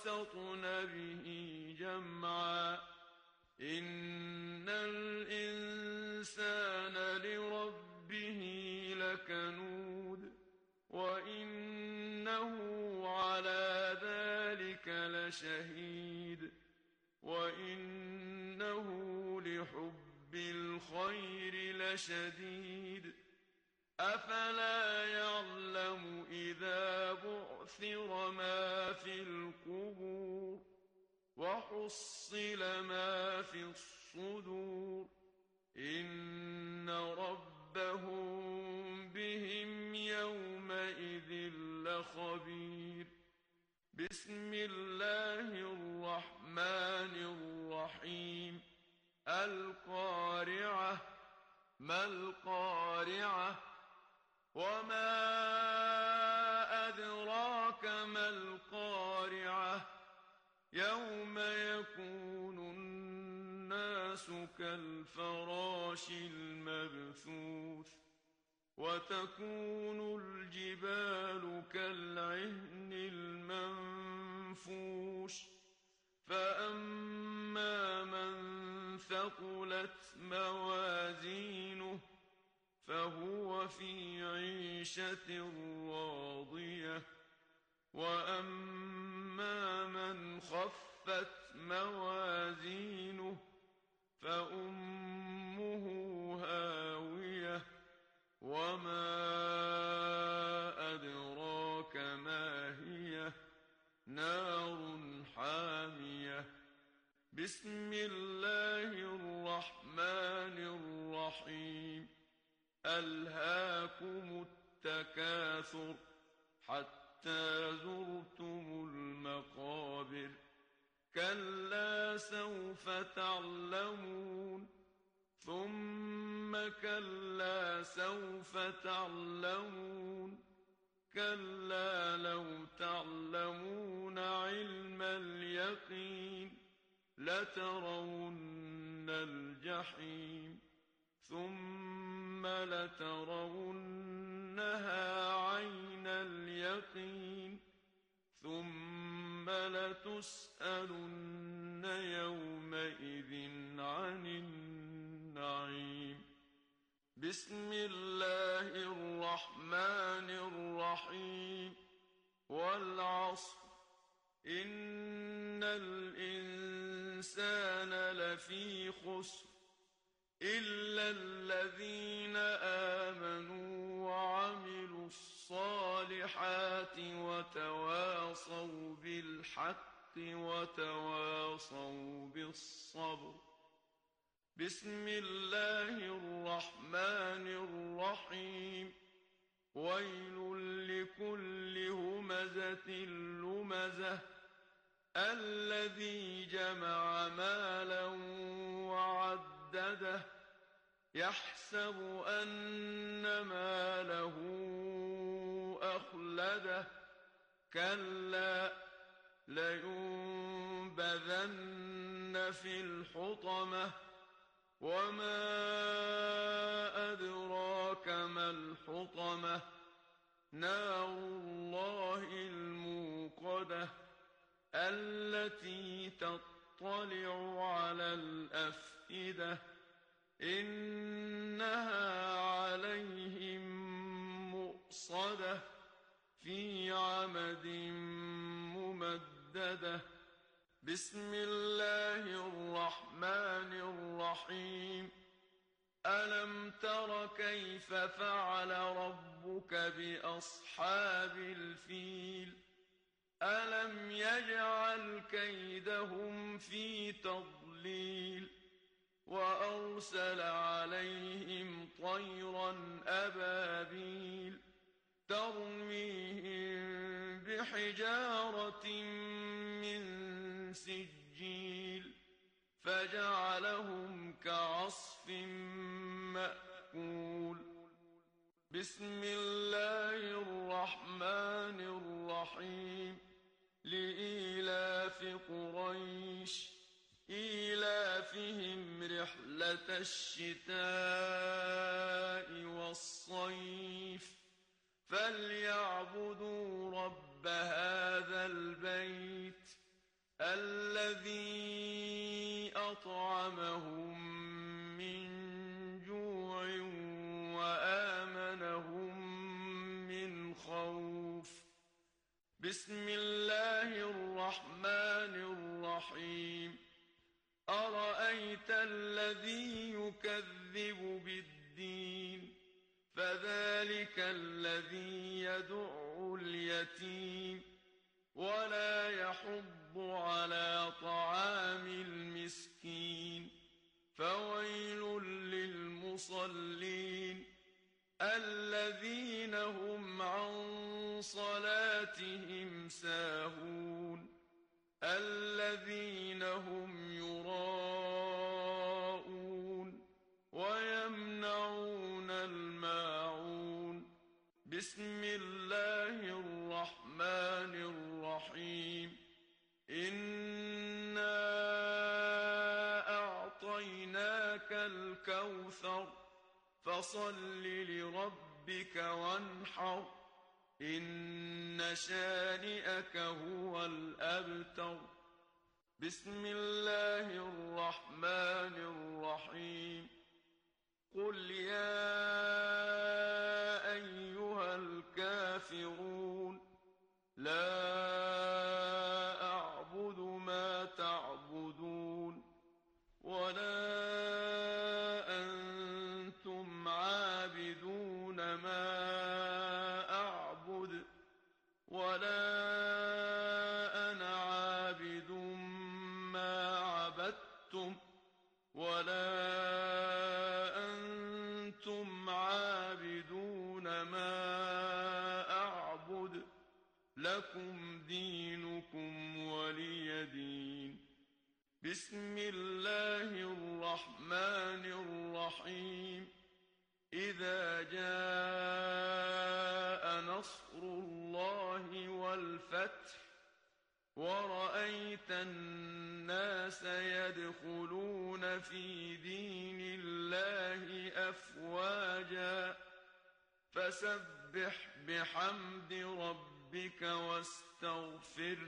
وَوَسَطْنَ بِهِ جَمْعًا إِنَّ الْإِنسَانَ لِرَبِّهِ لَكَنُودٌ وَإِنَّهُ عَلَىٰ ذَٰلِكَ لَشَهِيدٌ وَإِنَّهُ لِحُبِّ الْخَيْرِ لَشَدِيدٌ أَفَلَا يَعْلَمُ إِذَا بُعْثِرَ مَا فِي الْقُبُورِ وَحُصِّلَ مَا فِي الصُّدُورِ إِنَّ رَبَّهُم بِهِمْ يَوْمَئِذٍ لَّخَبِيرٌ بسم الله الرحمن الرحيم القارعة ما القارعة وما أدراك ما القارعة يوم يكون الناس كالفراش المبثوث وتكون الجبال كالعهن المنفوش فأما من ثقلت موازينه فهو في عيشة راضية وأما من خفت موازينه فأمه هاوية وما أدراك ما هي نار حامية بسم الله الرحمن الرحيم ألهاكم التكاثر حتى زرتم المقابر كلا سوف تعلمون ثم كلا سوف تعلمون كلا لو تعلمون علم اليقين لترون الجحيم ثم لترونها عين اليقين ثم لتسألن يومئذ عن النعيم بسم الله الرحمن الرحيم والعصر إن الإنسان لفي خسر إلا الذين آمنوا وعملوا الصالحات وتواصوا بالحق وتواصوا بالصبر بسم الله الرحمن الرحيم ويل لكل همزة لمزة الذي جمع مالا وعدده يحسب أن ماله أخلده كلا لينبذن في الحطمة وما أدراك ما الحطمة نار الله الموقدة التي تطلع على الأفئدة إنها عليهم مؤصدة في عمد ممددة بسم الله الرحمن الرحيم ألم تر كيف فعل ربك بأصحاب الفيل ألم يجعل كيدهم في تضليل وأرسل عليهم طيرا أبابيل ترميهم بحجارة من سجيل فجعلهم كعصف مأكول بسم الله الرحمن الرحيم لإيلاف قريش إيلافهم رحلة الشتاء والصيف فليعبدوا رب هذا البيت الذي أطعمهم من جوع وآمنهم من خوف. بسم الله الرحمن الرحيم. أرأيت الذي يكذب بالدين فذلك الذي يدع اليتيم ولا يحض على طعام المسكين. فويل للمصلين الذين هم عن صلاتهم ساهون الذين هم يراءون ويمنعون الماعون. بسم الله الرحمن الرحيم. إنا أعطيناك الكوثر فصل لربك وانحر إن شانئك هو الأبتر. بسم الله الرحمن الرحيم. قل يا أيها الكافرون لا أعبد ما تعبدون ولا أنتم عابدون ما أعبد ولا أنا عابد ما عبدتم ولا أنتم عابدون ما أعبد لكم دينكم ولي دين. بسم الله الرحمن الرحيم. إذا جاء نصر الله والفتح ورأيت الناس يدخلون في دين الله أفواجا فسبح بحمد ربك واستغفره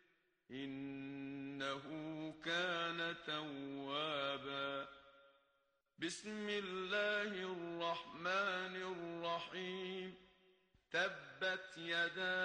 إنه كان توابا. بسم الله الرحمن الرحيم. تبت يدا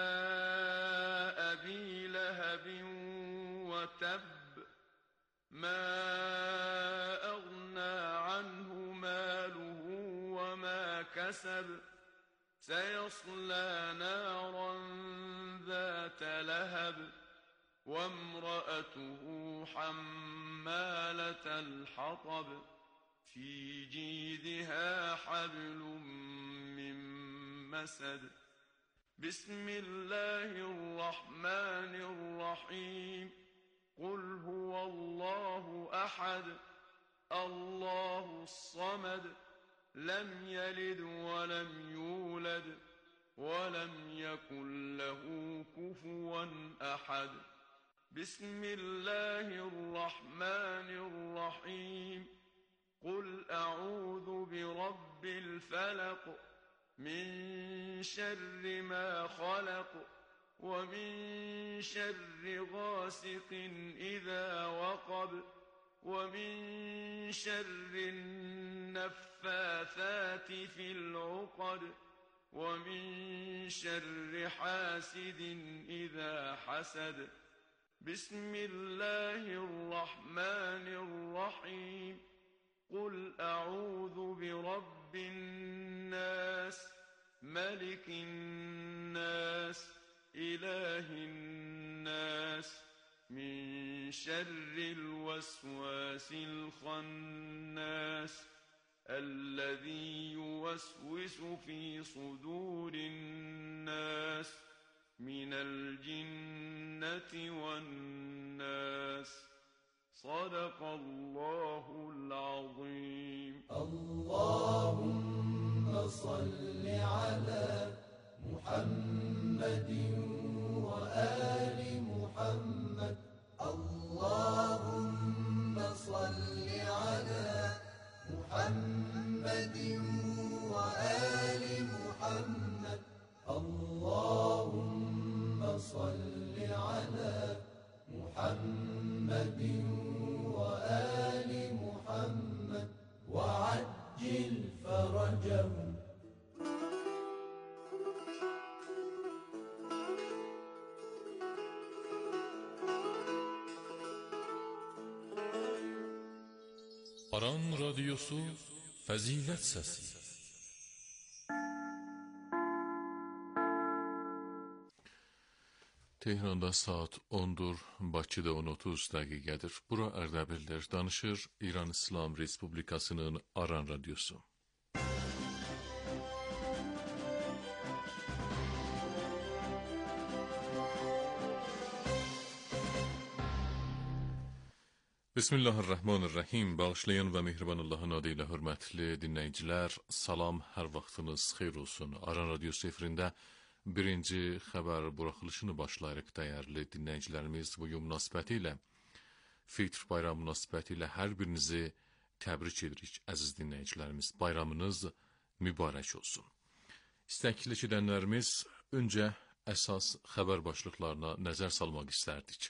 أبي لهب وتب ما أغنى عنه ماله وما كسب سيصلى نارا ذات لهب وامرأته حمالة الحطب في جيدها حبل من مسد. بسم الله الرحمن الرحيم. قل هو الله أحد الله الصمد لم يلد ولم يولد ولم يكن له كفوا أحد. بسم الله الرحمن الرحيم. قل أعوذ برب الفلق من شر ما خلق ومن شر غاسق إذا وقب ومن شر النفاثات في العقد ومن شر حاسد إذا حسد. بسم الله الرحمن الرحيم. قل أعوذ برب الناس ملك الناس إله الناس من شر الوسواس الخناس الذي يوسوس في صدور الناس من الجنة والناس. صدق الله العظيم. اللهم صل على محمد وآل محمد. اللهم صل على محمد وآل محمد. اللهم صل على محمد وآل محمد وعجل فرجهم. Aran Radyosu Fəzilət Səsi. Tehranda saat 10'dur, Bakıda 10:30 dəqiqədir. Bura Ərdəbildir, danışır İran İslam Respublikasının Aran Radyosu. Bismillahirrahmanirrahim. Bağışlayan və mehriban Allahın adı ilə hörmətli dinləyicilər, salam, hər vaxtınız xeyir olsun. Aran Radyosu efirində birinci xəbər buraxılışını başlayırıq dəyərli dinləyicilərimiz. Bu gün münasibəti ilə, Fitr bayramı münasibəti ilə hər birinizi təbrik edirik əziz dinləyicilərimiz. Bayramınız mübarək olsun. İstəkli edənlərimiz öncə əsas xəbər başlıqlarına nəzər salmaq istərdik.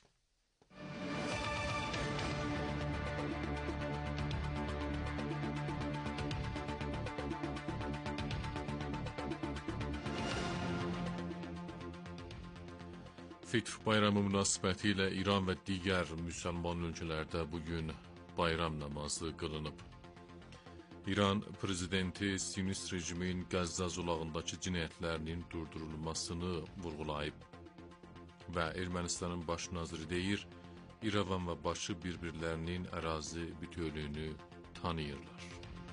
Fitr bayramı münasibəti ilə İran və digər müsəlman ölkələrdə bugün bayram namazı qılınıb. İran prezidenti Siyonist rejimin Qəzza zolağındakı cinayətlərinin durdurulmasını vurğulayıb və Ermənistanın baş naziri deyir, İrəvan və Bakı bir-birlərinin ərazi bütövlüyünü tanıyırlar.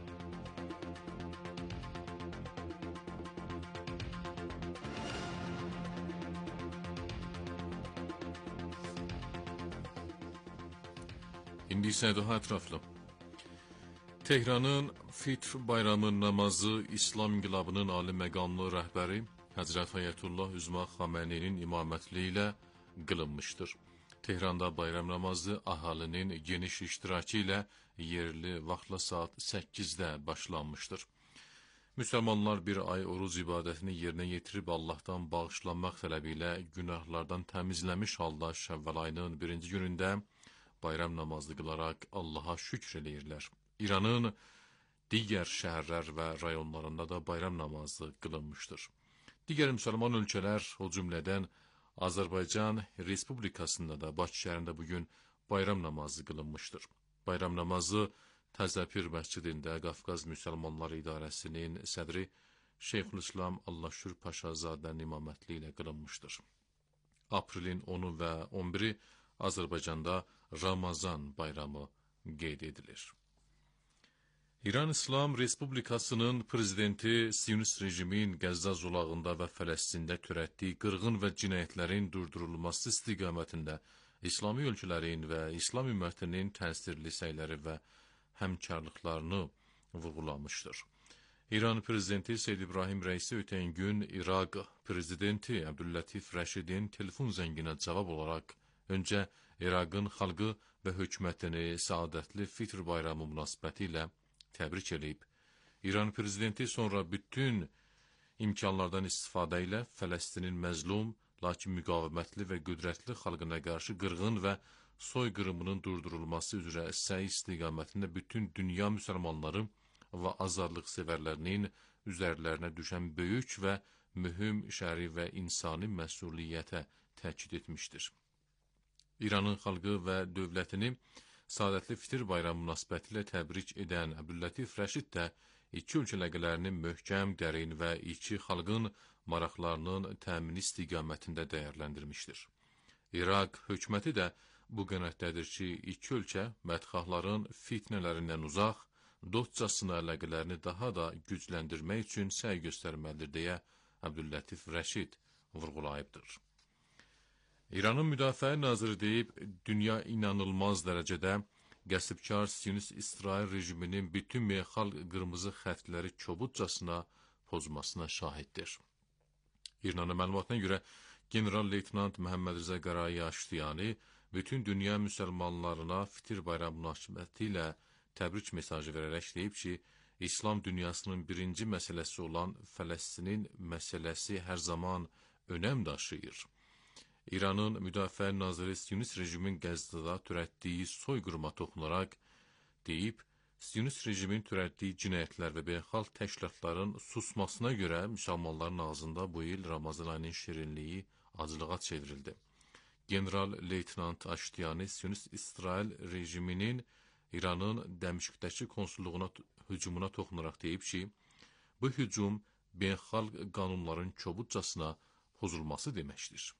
İndi isə daha ətraflı. Tehranın Fitr bayramı namazı İslam İnqilabının ali məqamlı rəhbəri Həzrət Ayətullah Üzma Xaməneyinin imamətliyi ilə qılınmışdır. Tehranda bayram namazı əhalinin geniş iştirakı ilə yerli vaxtla saat 8-də başlanmışdır. Müsəlmanlar bir ay oruz ibadətini yerinə yetirib Allahdan bağışlanmaq tələbi ilə günahlardan təmizləmiş halda Şəvval ayının birinci günündə bayram namazı qılaraq Allaha şükr eləyirlər. İranın digər şəhərlər və rayonlarında da bayram namazı qılınmışdır. Digər müsəlman ölkələr, o cümlədən Azərbaycan Respublikasında da Bakı şəhərində bugün bayram namazı qılınmışdır. Bayram namazı Təzəpir məscidində Qafqaz Müsəlmanları İdarəsinin sədri Şeyxülislam Allahşükür Paşazadənin imamətliyi ilə qılınmışdır. Aprelin 10'u və 11'i Azərbaycanda Ramazan bayramı qeyd edilir. İran İslam Respublikasının prezidenti Siyonist rejimin Qəzza zolağında və Fələstində törətdiyi qırğın və cinayətlərin durdurulması istiqamətində İslami ölkələrin və İslam ümmətinin təsirli səyləri və həmkarlıqlarını vurğulamışdır. İran prezidenti Seyyid İbrahim Rəisi ötən gün İraq prezidenti Əbdüllatif Rəşidin telefon zənginə cavab olaraq öncə İraqın xalqı və hökumətini səadətli Fitr bayramı münasibəti ilə təbrik edib. İran prezidenti sonra bütün imkanlardan istifadə ilə Fələstinin məzlum, lakin müqavimətli və qüdrətli xalqına qarşı qırğın və soyqırımının durdurulması üzrə səy istiqamətində bütün dünya müsəlmanları və azadlıq sevərlərinin üzərlərinə düşən böyük və mühüm şəri və insani məsuliyyətə təkid etmişdir. İranın xalqı və dövlətini Saadətli Fitr bayramı münasibəti ilə təbrik edən Əbdüllatif Rəşid də iki ölkə əlaqələrinin möhkəm, dərin və iki xalqın maraqlarının təmini istiqamətində dəyərləndirmişdir. İraq hökuməti də bu qənaətdədir ki, iki ölkə mədxahların fitnələrindən uzaq, dostcasına əlaqələrini daha da gücləndirmək üçün səy göstərməlidir deyə Əbdüllatif Rəşid vurğulayıbdır. İranın müdafiə naziri deyib, dünya inanılmaz dərəcədə qəsbkar Siyonist İsrail rejiminin bütün meyxal qırmızı xəttləri kobudcasına pozmasına şahiddir. İranın məlumatına görə General-Leytenant Məhəmməd Rza Qarayi Aştiyani bütün dünya müsəlmanlarına Fitr bayramı münasibəti ilə təbrik mesajı verərək deyib ki, İslam dünyasının birinci məsələsi olan Fələstinin məsələsi hər zaman önəm daşıyır. İranın Müdafiə naziri Siyonist rejimin Qəzzada törətdiyi soyqırıma toxunaraq deyib, Siyonist rejimin törətdiyi cinayətlər və beynəlxalq təşkilatların susmasına görə müsəlmanların ağzında bu il Ramazan ayının şirinliyi acılığa çevrildi. General-leytenant Aştiyani Siyonist İsrail rejiminin İranın Dəmişqdəki konsulluğuna hücumuna toxunaraq deyib ki, bu hücum beynəlxalq qanunların kobudcasına pozulması deməkdir.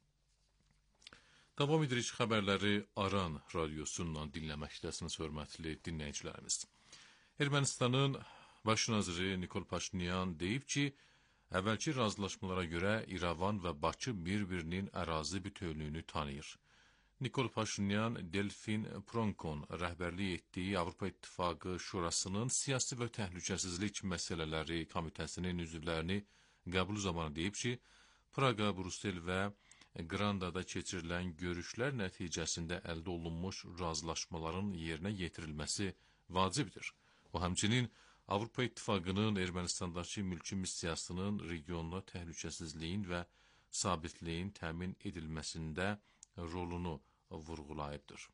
Davam edirik xəbərləri Aran radiosundan dinləməkdəsiniz, hörmətli dinləyicilərimiz. Ermənistanın baş naziri Nikol Paşinyan deyib ki, əvvəlki razılaşmalara görə İrəvan və Bakı bir-birinin ərazi bütövlüyünü tanıyır. Nikol Paşinyan, Delfin Pronkon rəhbərlik etdiyi Avropa İttifaqı Şurasının siyasi və təhlükəsizlik məsələləri komitəsinin üzvlərini qəbul zamanı deyib ki, Praqa, Brüssel və Qrandada keçirilən görüşlər nəticəsində əldə olunmuş razılaşmaların yerinə yetirilməsi vacibdir. O, həmçinin Avropa İttifaqının Ermənistandakı mülki missiyasının regionda təhlükəsizliyin və sabitliyin təmin edilməsində rolunu vurğulayıbdır.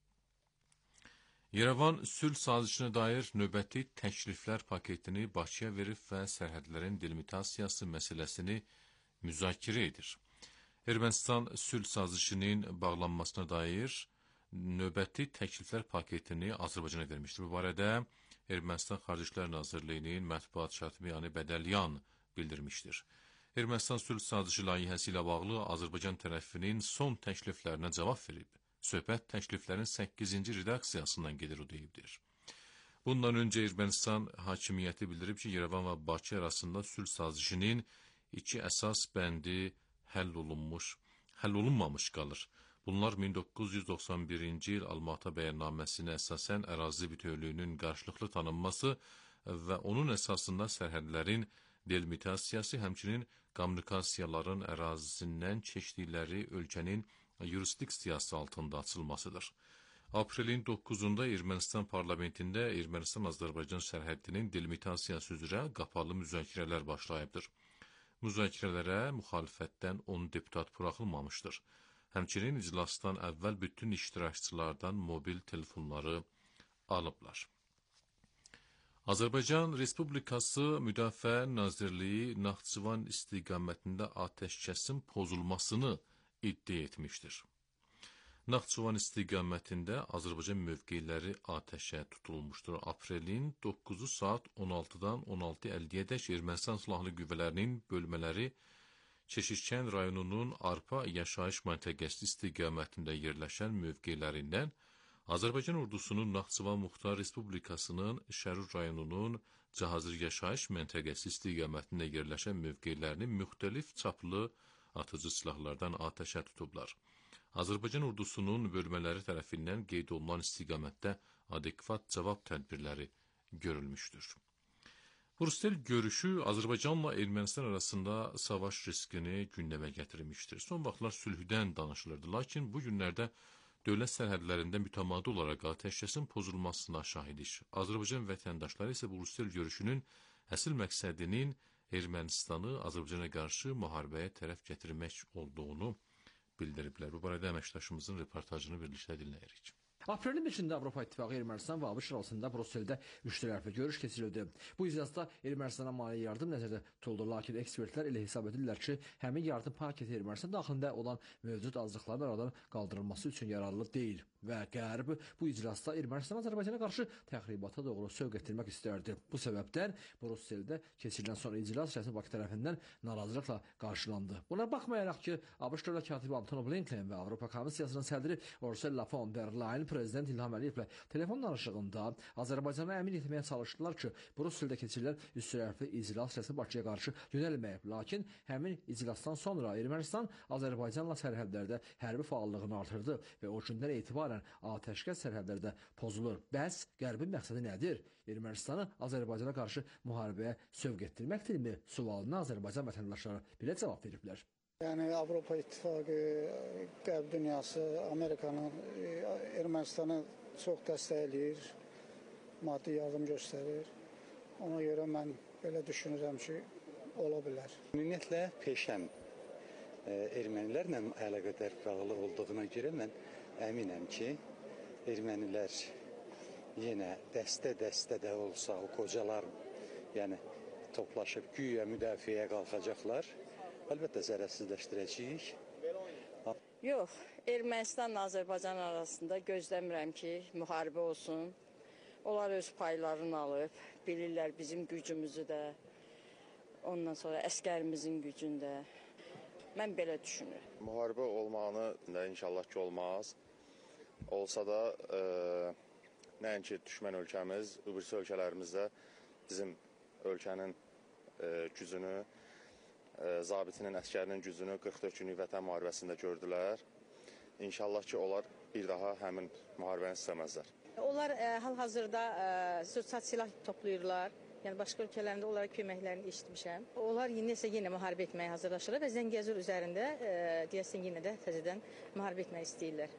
İrəvan sülh sazişinə dair növbəti təkliflər paketini Bakıya verib və sərhədlərin delimitasiyası məsələsini müzakirə edir. Ermənistan sülh sazişinin bağlanmasına dair növbəti təkliflər paketini Azərbaycana vermişdir. Bu barədə Ermənistan Xarici İşlər Nazirliyinin mətbuat katibi Yani Bədəlyan bildirmişdir. Ermənistan sülh sazişi layihəsi ilə bağlı Azərbaycan tərəfinin son təkliflərinə cavab verib. Söhbət təkliflərin 8-ci redaksiyasından gedir, o deyibdir. Bundan öncə Ermənistan hakimiyyəti bildirib ki, İrəvan və Bakı arasında sülh sazişinin 2 əsas bəndi həll olunmamış qalır. Bunlar 1991-ci il Almatı bəyannaməsinə əsasən ərazi bütövlüyünün qarşılıqlı tanınması və onun əsasında sərhədlərin delimitasiyası, həmçinin kommunikasiyaların ərazisindən keçdikləri ölkənin yurisdiksiyası altında açılmasıdır. Aprelin 9-da Ermənistan parlamentində Ermənistan-Azərbaycan sərhədinin delimitasiyası üzrə qapalı müzakirələr başlayıbdır. Müzakirələrə müxalifətdən 10 deputat buraxılmamışdır. Həmçinin iclasdan əvvəl bütün iştirakçılardan mobil telefonları alıblar. Azərbaycan Respublikası Müdafiə Nazirliyi Naxçıvan istiqamətində atəşkəsin pozulmasını iddia etmişdir. Naxçıvan istiqamətində Azərbaycan mövqeləri atəşə tutulmuşdur. Aprelin 9-u saat 16-dan 16:50-ədək Ermənistan silahlı qüvvələrinin bölmələri Keşişkən rayonunun Arpa yaşayış məntəqəsi istiqamətində yerləşən mövqelərindən Azərbaycan ordusunun Naxçıvan Muxtar Respublikasının Şərur rayonunun Cahazır yaşayış məntəqəsi istiqamətində yerləşən mövqelərini müxtəlif çaplı atıcı silahlardan atəşə tutublar. Azərbaycan ordusunun bölmələri tərəfindən qeyd olunan istiqamətdə adekvat cavab tədbirləri görülmüşdür. Brüssel görüşü Azərbaycanla Ermənistan arasında savaş riskini gündəmə gətirmişdir. Son vaxtlar sülhdən danışılırdı, lakin bu günlərdə dövlət sərhədlərində mütəmadi olaraq atəşkəsin pozulmasına şahidik. Azərbaycan vətəndaşları isə Brüssel görüşünün əsl məqsədinin Ermənistanı Azərbaycana qarşı müharibəyə tərəf gətirmək olduğunu bildiriblər. Bu barədə əməkdaşımızın reportajını birlikdə dinləyirik. Aprelin 5-də Avropa İttifaqı Ermənistan və ABŞ arasında Brüsseldə üçtərəfli görüş keçirildi. Bu iclasda Ermənistana maliyyə yardım nəzərdə tutuldu, lakin ekspertlər elə hesab edirlər ki, həmin yardım paketi Ermənistan daxilində olan mövcud azlıqların aradan qaldırılması üçün yararlı deyil və Qərb bu iclasda Ermənistan Azərbaycana qarşı təxribata doğru sövq etdirmək istərdi. Bu səbəbdən Brüsseldə keçirilən son iclas rəsmi Bakı tərəfindən narazılıqla qarşılandı. Buna baxmayaraq ki, ABŞ dövlət katibi Antony Blinken və Avropa Komissiyasının sədri Ursula von der Leyen Prezident İlham Əliyevlə telefon danışığında Azərbaycana əmin etməyə çalışdılar ki, Brüsseldə keçirilən üçtərəfli iclas rəsmi Bakıya qarşı yönəlməyib. Lakin həmin iclasdan sonra Ermənistan Azərbaycanla sərhədlərdə hərbi fəallığını artırdı və o gündən etibarən atəşkəs sərhədlərdə pozulur. Bəs Qərbin məqsədi nədir? Ermənistanı Azərbaycana qarşı müharibəyə sövq etdirməkdirmi? Sualına Azərbaycan vətəndaşları belə cavab veriblər. Yəni Avropa İttifaqı, Qərb dünyası, Amerikanın Ermənistanı çox dəstəkləyir, maddi yardım göstərir. Ona görə mən belə düşünürəm ki, ola bilər. Ümumiyyətlə peşəm ermənilərlə əlaqədar bağlı olduğuna görə mən əminəm ki, ermənilər yenə dəstə-dəstə də olsa o qocalar, yəni toplaşıb güya müdafiəyə qalxacaqlar. Əlbəttə zərərsizləşdirəcəyik. Yox, Ermənistanla Azərbaycan arasında gözləmirəm ki, müharibə olsun. Onlar öz paylarını alıb, bilirlər bizim gücümüzü də, ondan sonra əskərimizin gücünü də. Mən belə düşünürəm. Müharibə olmağını da inşallah ki olmaz. Olsa da nəinki düşmən ölkəmiz, öbürsü ölkələrimizdə bizim ölkənin gücünü, zabitinin, əskərinin gücünü 44 günlük vətən müharibəsində gördülər. İnşallah ki, onlar bir daha həmin müharibəni istəməzlər. Onlar hal-hazırda sursat silah toplayırlar. Yəni başqa ölkələrində onlara köməklərini eşitmişəm. Onlar yenə müharibə etməyə hazırlaşırlar və Zəngəzur üzərində deyəsən yenə də təzədən müharibə etmək istəyirlər.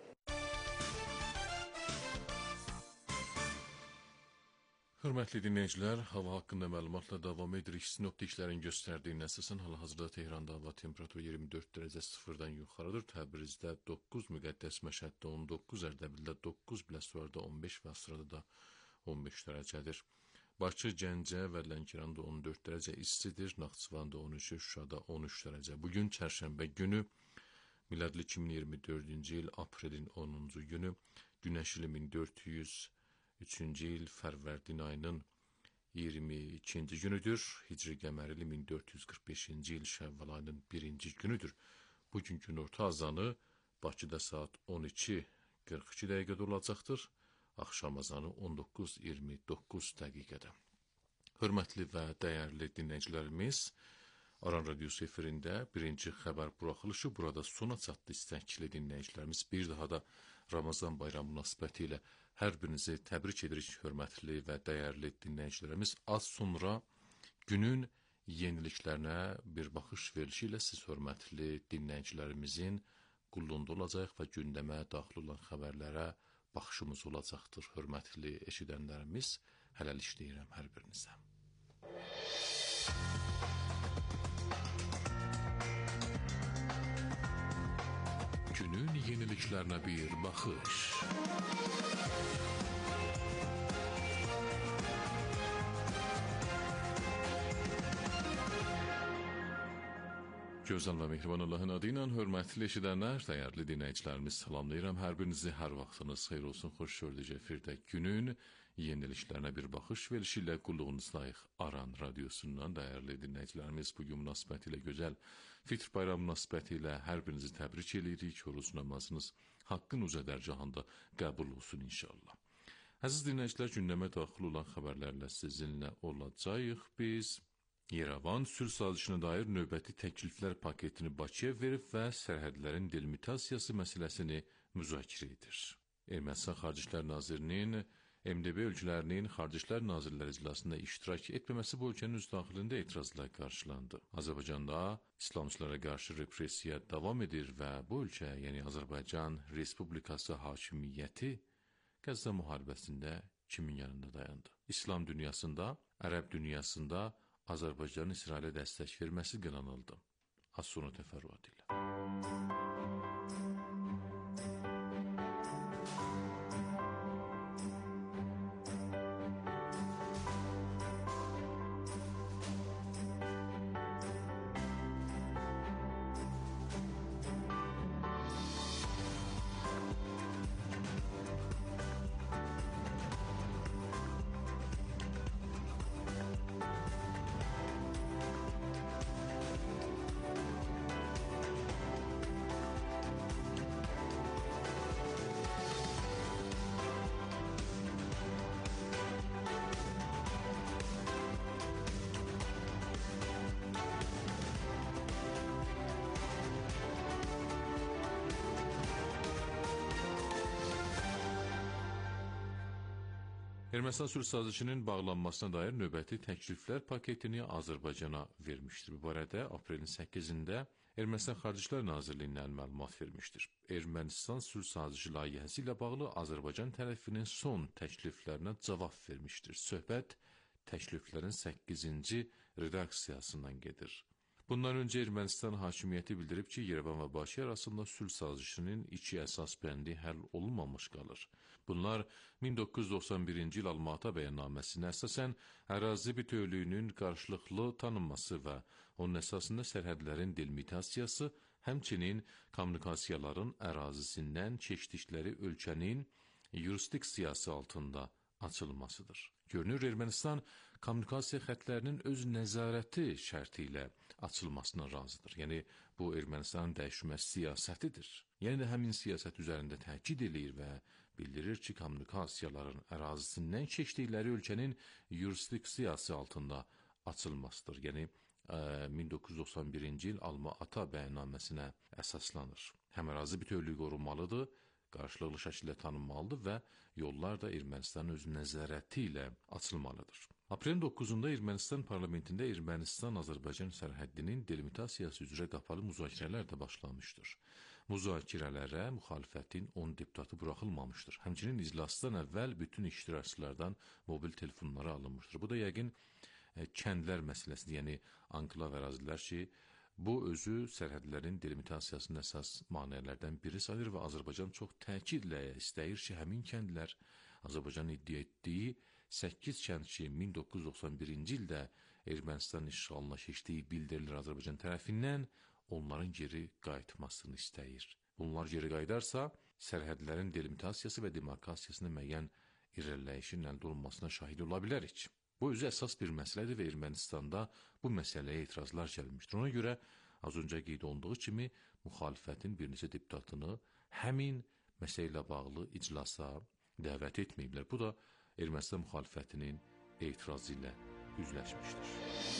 Hörmətli dinləyicilər, hava haqqında məlumatla davam edirik. Sinoptiklərin göstərdiyinə əsasən hal-hazırda Tehranda hava temperaturu 24 dərəcə sıfırdan yuxarıdır. Təbrizdə 9, Müqəddəs Məşəddə 19, Ərdəbildə 9, Biləsuvarda 15 və Asrada da 15 dərəcədir. Bakı, Gəncə və Lənkəranda 14 dərəcə istidir. Naxçıvanda 13, Şuşada 13 dərəcə. Bugün çərşənbə günü, miladlı 2024-cü il aprelin 10-cu günü, Günəş ili 1403-cü il Fərvərdin ayının 22-ci günüdür. Hicri qəmər ili 1445-ci il Şəvval ayının 1-ci günüdür. Bugünkü orta azanı Bakıda saat 12:42 dəqiqədə olacaqdır. Axşam azanı 19:29 dəqiqədə. Hörmətli və dəyərli dinləyicilərimiz, Aran Radiosu efirində birinci xəbər buraxılışı burada sona çatdı. İstəkli dinləyicilərimiz, bir daha da Ramazan bayramı münasibəti ilə hər birinizi təbrik edirik, hörmətli və dəyərli dinləyicilərimiz. Az sonra günün yeniliklərinə bir baxış verilişi ilə siz hörmətli dinləyicilərimizin qulluğunda olacaq və gündəmə daxil olan xəbərlərə baxışımız olacaqdır. Hörmətli eşidənlərimiz, hələlik deyirəm hər birinizə. Günün yeniliklərinə bir baxış. Gözəl və mehriban Allahın adı ilə hörmətli eşidənlər, dəyərli dinləyicilərimiz, salamlayıram. Hər birinizi, hər vaxtınız xeyir olsun. Xoş gördük efirdə günün yeniliklərinə bir baxış verilişi ilə qulluğunuzdayıq. Aran Radiosundan dəyərli dinləyicilərimiz, bugün münasibəti ilə gözəl Fitr bayramı münasibəti ilə hər birinizi təbrik edirik. Oruz namazınız haqqın uca dərcahanda qəbul olsun inşallah. Əziz dinləyicilər, gündəmə daxil olan xəbərlərlə sizinlə olacağıq. Biz Yerevan sülh sazişinə dair növbəti təkliflər paketini Bakıya verib və sərhədlərin delimitasiyası məsələsini müzakirə edir. Ermənistan Xarici İşlər Nazirinin MDB ölkələrinin Xarici İşlər Nazirləri iclasında iştirak etməməsi bu ölkənin öz daxilində etirazla qarşılandı. Azərbaycanda İslamçılara qarşı repressiya davam edir və bu ölkə, yəni Azərbaycan Respublikası hakimiyyəti Qəzza müharibəsində kimin yanında dayandı? İslam dünyasında, Ərəb dünyasında Azərbaycanın İsrailə dəstək verməsi qınanıldı. Az sonra təfərrüat ilə. Ermənistan sülh sazişinin bağlanmasına dair növbəti təkliflər paketini Azərbaycana vermişdir. Bu barədə aprelin 8-də Ermənistan Xarici İşlər Nazirliyindən məlumat vermişdir. Ermənistan sülh sazişi layihəsi ilə bağlı Azərbaycan tərəfinin son təkliflərinə cavab vermişdir. Söhbət təkliflərin 8-ci redaksiyasından gedir. Bundan öncə Ermənistan hakimiyyəti bildirib ki, Yerevan və Bakı arasında sülh sazişinin 2 əsas bəndi həll olunmamış qalır. Bunlar 1991-ci il Alma-Ata bəyannaməsinə əsasən ərazi bütövlüyünün qarşılıqlı tanınması və onun əsasında sərhədlərin delimitasiyası, həmçinin kommunikasiyaların ərazisindən keçdikləri ölkənin yurisdiksiyası altında açılmasıdır. Görünür, Ermənistan kommunikasiya xətlərinin öz nəzarəti şərti ilə açılmasına razıdır. Yəni, bu Ermənistanın dəyişməz siyasətidir. Yəni də həmin siyasət üzərində təkid edir və bildirir ki, kommunikasiyaların ərazisindən keçdikləri ölkənin yurisdiksiyası altında açılmasıdır. Yəni, 1991-ci il Alma-Ata bəyannaməsinə əsaslanır. Həm ərazi bütövlüyü qorunmalıdır, qarşılıqlı şəkildə tanınmalıdır və yollar da Ermənistanın öz nəzarəti ilə açılmalıdır. Aprelin 9-da Ermənistan parlamentində Ermənistan-Azərbaycan sərhəddinin delimitasiyası üzrə qapalı müzakirələr də başlamışdır. Müzakirələrə müxalifətin 10 deputatı buraxılmamışdır. Həmçinin iclasdan əvvəl bütün iştirakçılardan mobil telefonları alınmışdır. Bu da yəqin kəndlər məsələsidir, yəni anklav ərazilər ki, bu özü sərhədlərin delimitasiyasının əsas maneələrdən biri sayılır və Azərbaycan çox təkidlə istəyir ki, həmin kəndlər Azərbaycanın iddia etdiyi 8 kənd ki, 1991-ci ildə Ermənistan işğalına keçdiyi bildirilir Azərbaycan tərəfindən, onların geri qayıtmasını istəyir. Bunlar geri qayıdarsa, sərhədlərin delimitasiyası və demarkasiyasının müəyyən irəliləyişin əldə olunmasına şahid ola bilərik. Bu özü əsas bir məsələdir və Ermənistanda bu məsələyə etirazlar gəlmişdir. Ona görə, az öncə qeyd olunduğu kimi, müxalifətin bir neçə deputatını həmin məsələ ilə bağlı iclasa dəvət etməyiblər. Bu da Ermənistan müxalifətinin etirazı ilə üzləşmişdir.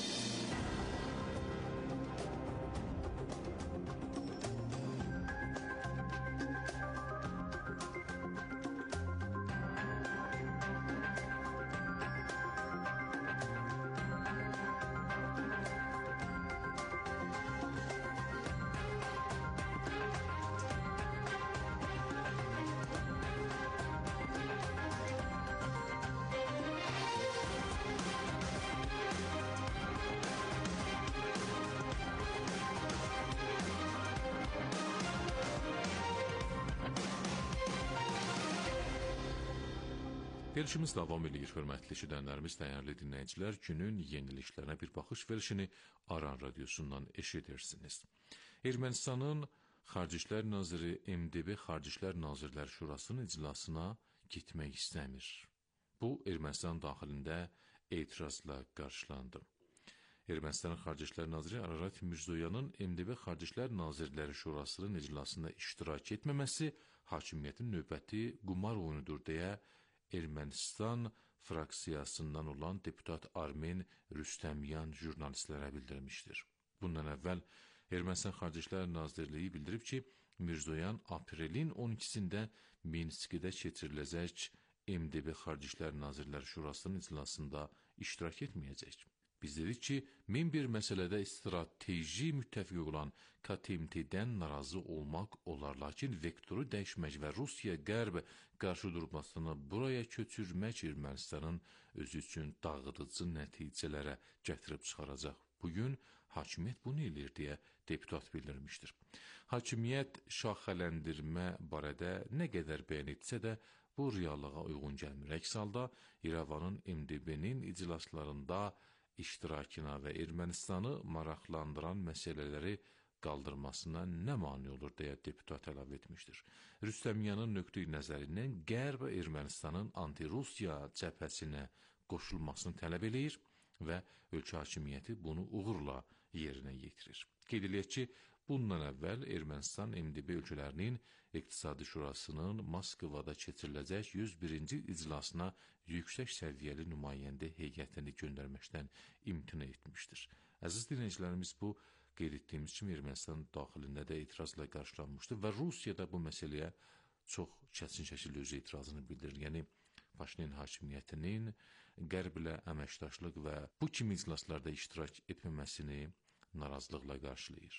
Verilişimiz davam edir, hörmətli eşidənlərimiz, dəyərli dinləyicilər. Günün yeniliklərinə bir baxış verilişini Aran radiosundan eşidirsiniz. Ermənistanın Xarici İşlər Naziri MDB Xarici İşlər Nazirlər Şurasının iclasına getmək istəmir. Bu, Ermənistan daxilində etirazla qarşılandı. Ermənistanın Xarici İşlər Naziri Ararat Mirzoyanın MDB Xarici İşlər Nazirləri Şurasının iclasında iştirak etməməsi hakimiyyətin növbəti qumar oyunudur deyə Ermənistan fraksiyasından olan deputat Armen Rüstəmyan jurnalistlərə bildirmişdir. Bundan əvvəl Ermənistan Xarici İşlər Nazirliyi bildirib ki, Mirzoyan aprelin 12-sində Minskidə keçiriləcək MDB Xarici İşlər Nazirləri Şurasının iclasında iştirak etməyəcək. Biz dedik ki, min bir məsələdə strateji müttəfiq olan KTMT-dən narazı olmaq olar, lakin vektoru dəyişmək və Rusiya-Qərb qarşı durmasını buraya köçürmək Ermənistanın özü üçün dağıdıcı nəticələrə gətirib çıxaracaq. Bugün hakimiyyət bunu edir deyə deputat bildirmişdir. Hakimiyyət şaxələndirmə barədə nə qədər bəyan etsə də, bu reallığa uyğun gəlmir. Əks halda İrəvanın MDB-nin iclaslarında iştirakına və Ermənistanı maraqlandıran məsələləri qaldırmasına nə mane olur deyə deputat əlavə etmişdir. Rüstəmyanın nöqteyi nəzərindən Qərb Ermənistanın anti-Rusiya cəbhəsinə qoşulmasını tələb eləyir və ölkə hakimiyyəti bunu uğurla yerinə yetirir. Qeyd edək ki, bundan əvvəl Ermənistan MDB ölkələrinin İqtisadi Şurasının Moskvada keçiriləcək 101-ci iclasına yüksək səviyyəli nümayəndə heyətini göndərməkdən imtina etmişdir. Əziz dinləyicilərimiz, bu qeyd etdiyimiz kimi Ermənistan daxilində də etirazla qarşılanmışdır və Rusiya da bu məsələyə çox kəsin şəkildə öz etirazını bildirir. Yəni, Paşinyan hakimiyyətinin Qərblə əməkdaşlıq və bu kimi iclaslarda iştirak etməməsini narazılıqla qarşılayır.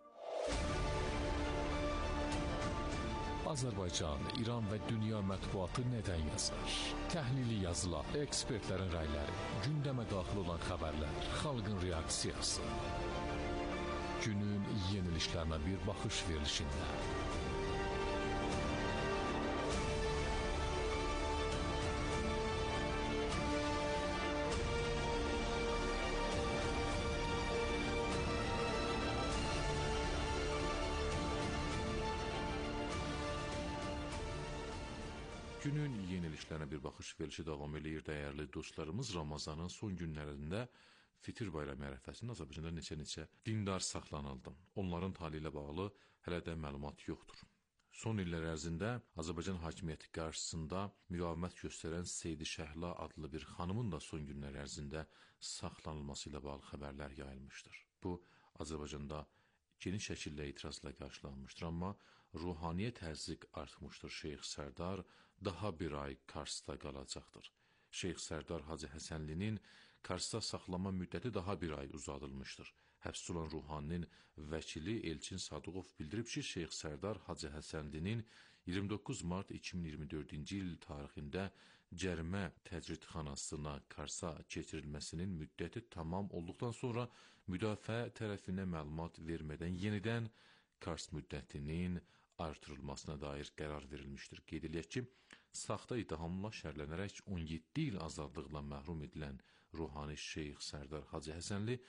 Azərbaycan, İran və dünya mətbuatı nədən yazır? Təhlili yazılar, ekspertlərin rəyləri, gündəmə daxil olan xəbərlər, xalqın reaksiyası. Günün yenilişlərinə bir baxış verilişində. Günün yenilişlərinə bir baxış verilişi davam edir. Dəyərli dostlarımız, Ramazanın son günlərində Fitir bayramı ərəfəsində Azərbaycanda neçə dindar saxlanıldı. Onların tali ilə bağlı hələ də məlumat yoxdur. Son illər ərzində Azərbaycan hakimiyyəti qarşısında müqavimət göstərən Seydi Şəhla adlı bir xanımın da son günlər ərzində saxlanılması ilə bağlı xəbərlər yayılmışdır. Bu, Azərbaycanda geniş şəkildə etirazla qarşılanmışdır, amma ruhaniyə təzyiq artmışdır. Şeyx Sərdar daha bir ay Karsda qalacaqdır. Şeyx Sərdar Hacı Həsənlinin Karsda saxlama müddəti daha bir ay uzadılmışdır. Həbs olan ruhaninin vəkili Elçin Sadıqov bildirib ki, Şeyx Sərdar Hacı Həsənlinin 29 mart 2024-cü il tarixində cərimə təcridxanasına Karsa keçirilməsinin müddəti tamam olduqdan sonra müdafiə tərəfinə məlumat vermədən yenidən Kars müddətinin artırılmasına dair qərar verilmişdir. Qeyd edilək ki, saxta ittihamla şərlənərək 17 il azadlıqla məhrum edilən ruhani Şeyx Sərdar Hacı Həsənli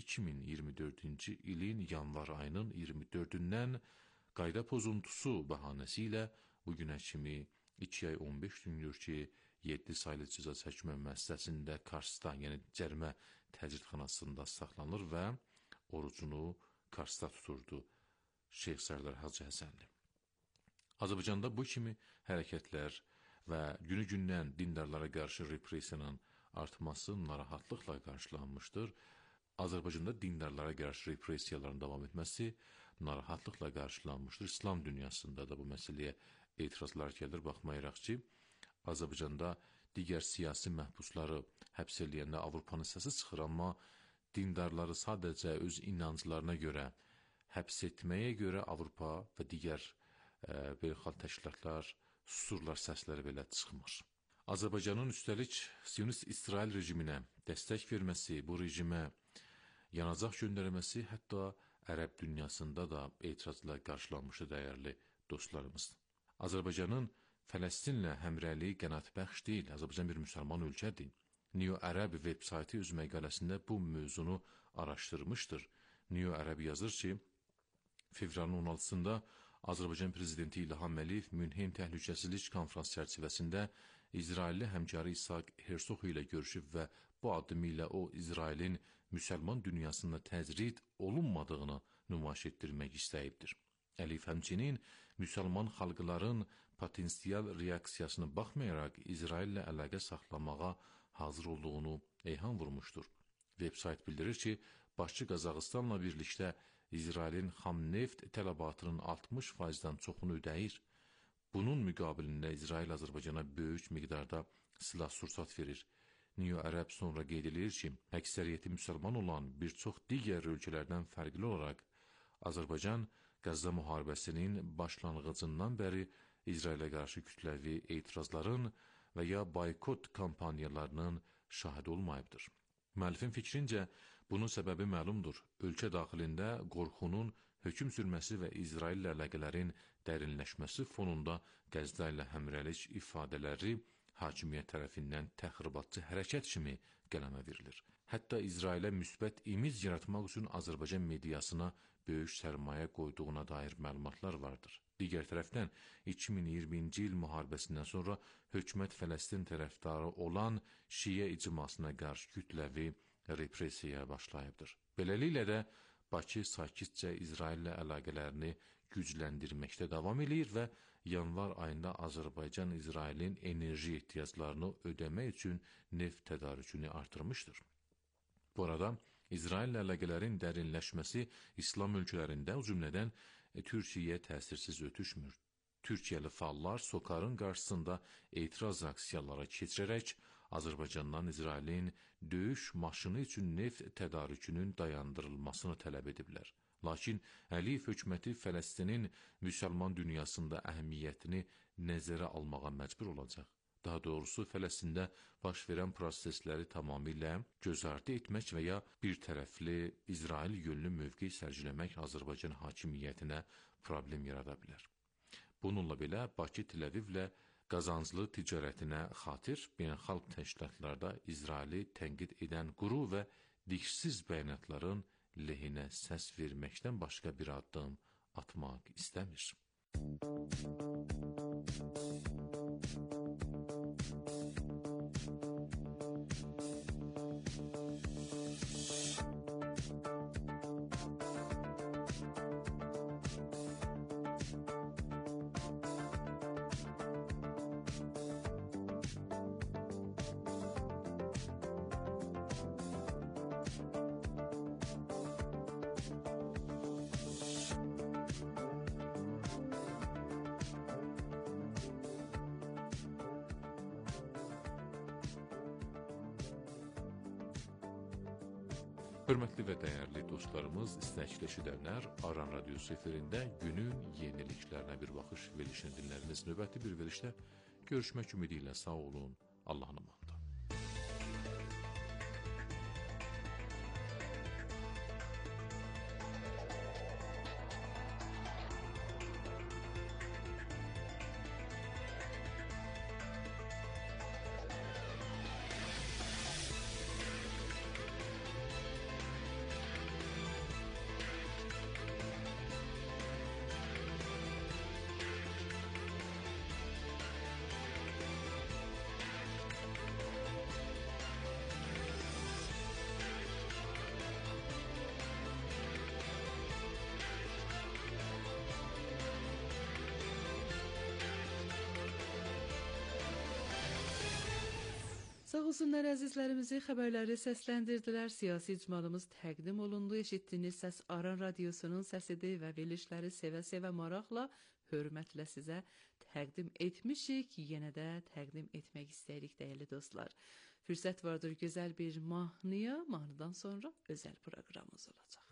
2024-cü ilin yanvar ayının 24-dən qayda pozuntusu bəhanəsi ilə bugünə kimi 2 ay 15 gündür ki, 7 saylı cəza çəkmə müəssisəsində Karsda, yəni cərimə təcridxanasında saxlanılır və orucunu Karsda tuturdu Şeyx Sərdar Hacı Həsənli. Azərbaycanda bu kimi hərəkətlər və günü-gündən dindarlara qarşı repressiyanın artması narahatlıqla qarşılanmışdır. Azərbaycanda dindarlara qarşı repressiyaların davam etməsi narahatlıqla qarşılanmışdır. İslam dünyasında da bu məsələyə etirazlar gəlir. Baxmayaraq ki, Azərbaycanda digər siyasi məhbusları həbs eləyəndə Avropanın səsi çıxır, amma dindarları sadəcə öz inanclarına görə həbs etməyə görə Avropa və digər beynəlxalq təşkilatlar susurlar, səsləri belə çıxmır. Azərbaycanın üstəlik Siyonist İsrail rejiminə dəstək verməsi, bu rejimə yanacaq göndərməsi hətta ərəb dünyasında da etirazla qarşılanmışdı, dəyərli dostlarımız. Azərbaycanın Fələstinlə həmrəyliyi qənaətbəxş deyil. Azərbaycan bir müsəlman ölkədir. Neo Ərəb veb saytı öz məqaləsində bu mövzunu araşdırmışdır. Neo Ərəb yazır ki, fevralın 16-sında Azərbaycan prezidenti İlham Əliyev Münhen Təhlükəsizlik konfrans çərçivəsində İsrailli həmkarı İshak Herzog ilə görüşüb və bu addımı ilə o, İsrailin müsəlman dünyasında təcrid olunmadığını nümayiş etdirmək istəyibdir. Əliyev həmçinin müsəlman xalqların potensial reaksiyasına baxmayaraq İsraillə əlaqə saxlamağa hazır olduğunu eyham vurmuşdur. Veb-sayt bildirir ki, başçı Qazaxıstanla birlikdə İsrailin xam neft tələbatının 60%-dən çoxunu ödəyir. Bunun müqabilində İsrail Azərbaycana böyük miqdarda silah-sursat verir. Neo Ərəb sonra qeyd edir ki, əksəriyyəti müsəlman olan bir çox digər ölkələrdən fərqli olaraq Azərbaycan Qəzza müharibəsinin başlanğıcından bəri İsrailə qarşı kütləvi etirazların və ya boykot kampaniyalarının şahidi olmayıbdır. Müəllifin fikrincə, bunun səbəbi məlumdur. Ölkə daxilində qorxunun hökm sürməsi və İsraillə əlaqələrin dərinləşməsi fonunda Qəzza ilə həmrəylik ifadələri hakimiyyət tərəfindən təxribatçı hərəkət kimi qələmə verilir. Hətta İsrailə müsbət imic yaratmaq üçün Azərbaycan mediasına böyük sərmayə qoyduğuna dair məlumatlar vardır. Digər tərəfdən, 2020-ci il müharibəsindən sonra hökumət Fələstin tərəfdarı olan Şiə icmasına qarşı kütləvi repressiyaya başlayıbdır. Beləliklə də Bakı sakitcə İsraillə əlaqələrini gücləndirməkdə davam edir və yanvar ayında Azərbaycan İsrailin enerji ehtiyaclarını ödəmək üçün neft tədarükünü artırmışdır. Bu arada İsraillə əlaqələrin dərinləşməsi İslam ölkələrində, o cümlədən Türkiyəyə təsirsiz ötüşmür. Türkiyəli fəallar SOCAR-ın qarşısında etiraz aksiyaları keçirərək Azərbaycandan İsrailin döyüş maşını üçün neft tədarükünün dayandırılmasını tələb ediblər. Lakin Əliyev hökuməti Fələstinin müsəlman dünyasında əhəmiyyətini nəzərə almağa məcbur olacaq. daha doğrusu Fələstində baş verən prosesləri tamamilə gözartı etmək və ya bir tərəfli İsrail yönlü mövqe sərgiləmək Azərbaycan hakimiyyətinə problem yarada bilər. Bununla belə Bakı Tel-Əvivlə qazanclı ticarətinə xatir beynəlxalq təşkilatlarda İsraili tənqid edən quru və dişsiz bəyanatların lehinə səs verməkdən başqa bir addım atmaq istəmir. Hörmətli və dəyərli dostlarımız, istəkli eşidənlər, Aran Radiosu efirində günün yeniliklərinə bir baxış verilişini dinlədiniz. Növbəti bir verilişdə görüşmək ümidi ilə sağ olun, Allahın amanında. Sağ olsunlar əzizlərimizi, xəbərləri səsləndirdilər. Siyasi icmalımız təqdim olundu. Eşitdiyiniz səs Aran Radiosunun səsidir və verilişləri sevə-sevə maraqla, hörmətlə sizə təqdim etmişik. Yenə də təqdim etmək istəyirik, dəyərli dostlar. Fürsət vardır gözəl bir mahnıya, mahnıdan sonra özəl proqramımız olacaq.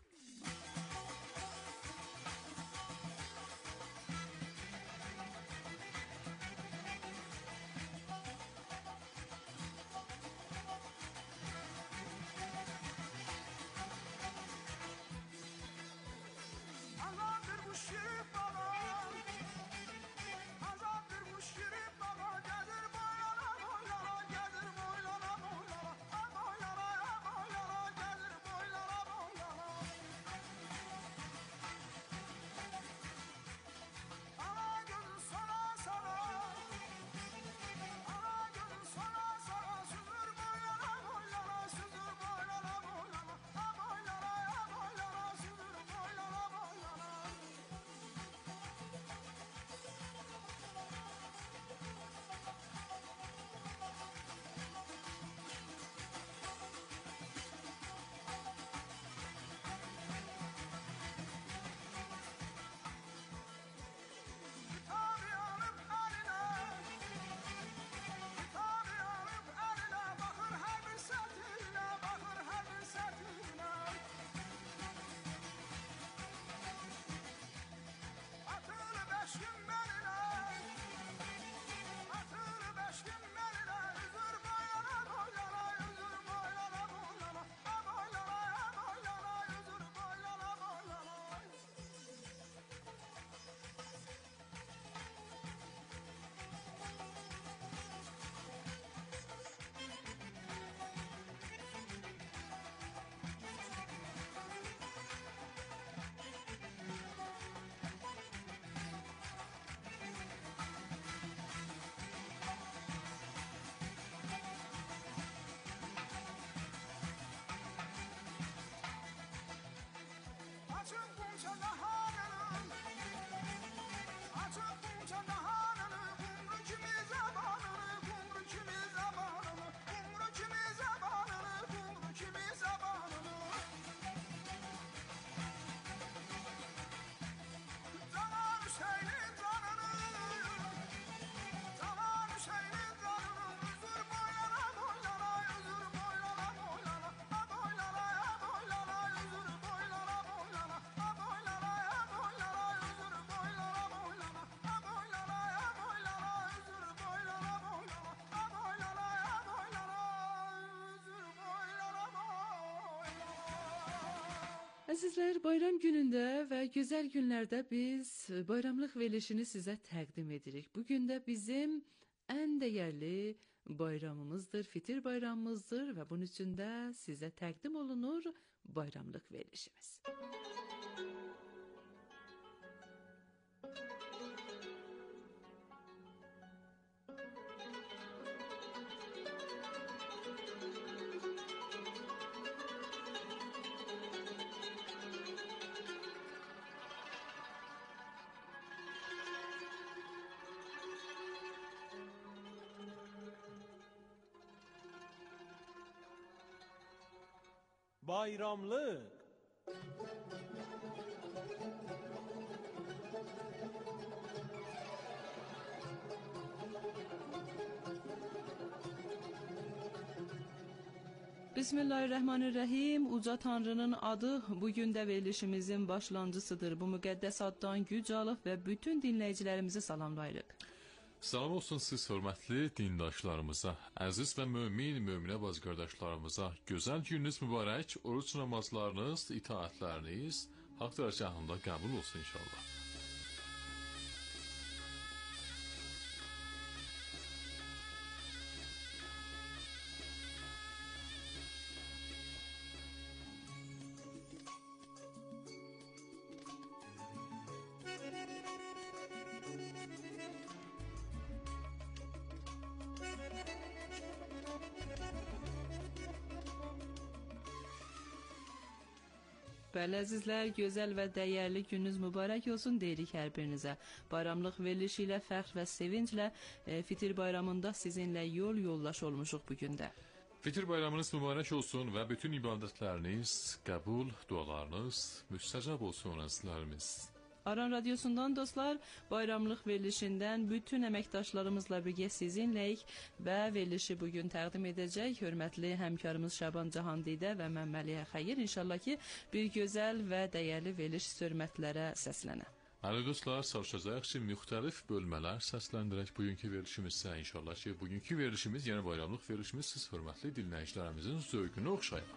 Əzizlər, bayram günündə və gözəl günlərdə biz bayramlıq verilişini sizə təqdim edirik. Bu gün də bizim ən dəyərli bayramımızdır, fitir bayramımızdır və bunun üçün də sizə təqdim olunur bayramlıq verilişimiz. Bayramlık. Bismillahirrahmanirrahim. Uca Tanrının adı bugün də verilişimizin başlanğıcısıdır. Bu müqəddəs addan güc alıb və bütün dinləyicilərimizi salamlayırıq. Salam olsun siz hörmətli dindaşlarımıza, əziz və möminə bacı qardaşlarımıza. Gözəl gününüz mübarək, oruç namazlarınız, itaətləriniz haqq dərgahında qəbul olsun inşallah. Bəli, əzizlər, gözəl və dəyərli gününüz mübarək olsun deyirik hər birinizə. Bayramlıq verilişi ilə, fəxr və sevinclə fitir bayramında sizinlə yoldaş olmuşuq bugün də. Fitir bayramınız mübarək olsun və bütün ibadətləriniz qəbul, dualarınız müstəcab olsun əzizlərimiz. Aran Radyosu'ndan dostlar, bayramlıq verilişindən bütün əməkdaşlarımızla birgə sizinləyik və verilişi bugün təqdim edəcək hörmətli həmkarımız Şaban Cahandidə və mən Məliyə Xəyir. İnşallah ki, bir gözəl və dəyərli veriliş hörmətlərə səslənə. Bəli dostlar, çalışacağıq ki, müxtəlif bölmələr səsləndirək bugünkü verilişimizsə. İnşallah ki, bugünkü verilişimiz, yəni bayramlıq verilişimiz siz hörmətli dinləyicilərimizin zövqünə oxşayır.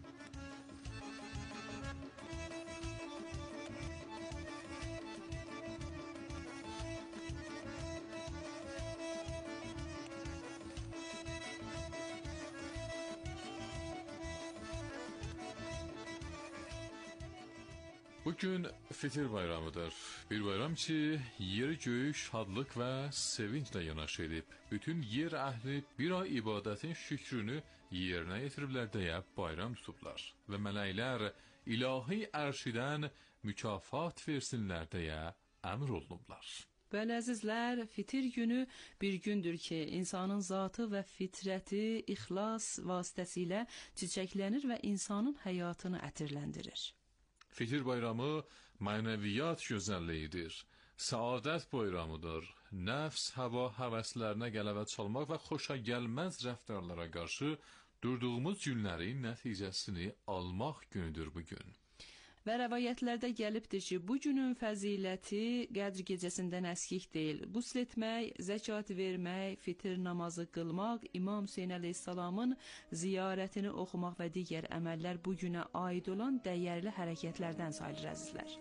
Bugün fitir bayramıdır. Bir bayram ki, yeri göğü şadlıq və sevinclə yanaş edib. Bütün yer əhli bir ay ibadətin şükrünü yerinə yetiriblər deyə bayram tutublar. Və mələklər ilahi ərşidən mükafat versinlər deyə əmr olunublar. Bəli əzizlər, fitir günü bir gündür ki, insanın zatı və fitrəti ixlas vasitəsilə çiçəklənir və insanın həyatını ətirləndirir. Fitir bayramı mənəviyyat gözəlliyidir. Səadət bayramıdır. Nəfs, hava, həvəslərinə qələbə çalmaq və xoşa gəlməz rəftarlara qarşı durduğumuz günlərin nəticəsini almaq günüdür bugün. Və rəvayətlərdə gəlibdir ki, bu günün fəziləti qədr gecəsindən əskik deyil. Qusl etmək, zəkat vermək, fitir namazı qılmaq, İmam Hüseyn əleyhissalamın ziyarətini oxumaq və digər əməllər bu günə aid olan dəyərli hərəkətlərdən sayılır əzizlər.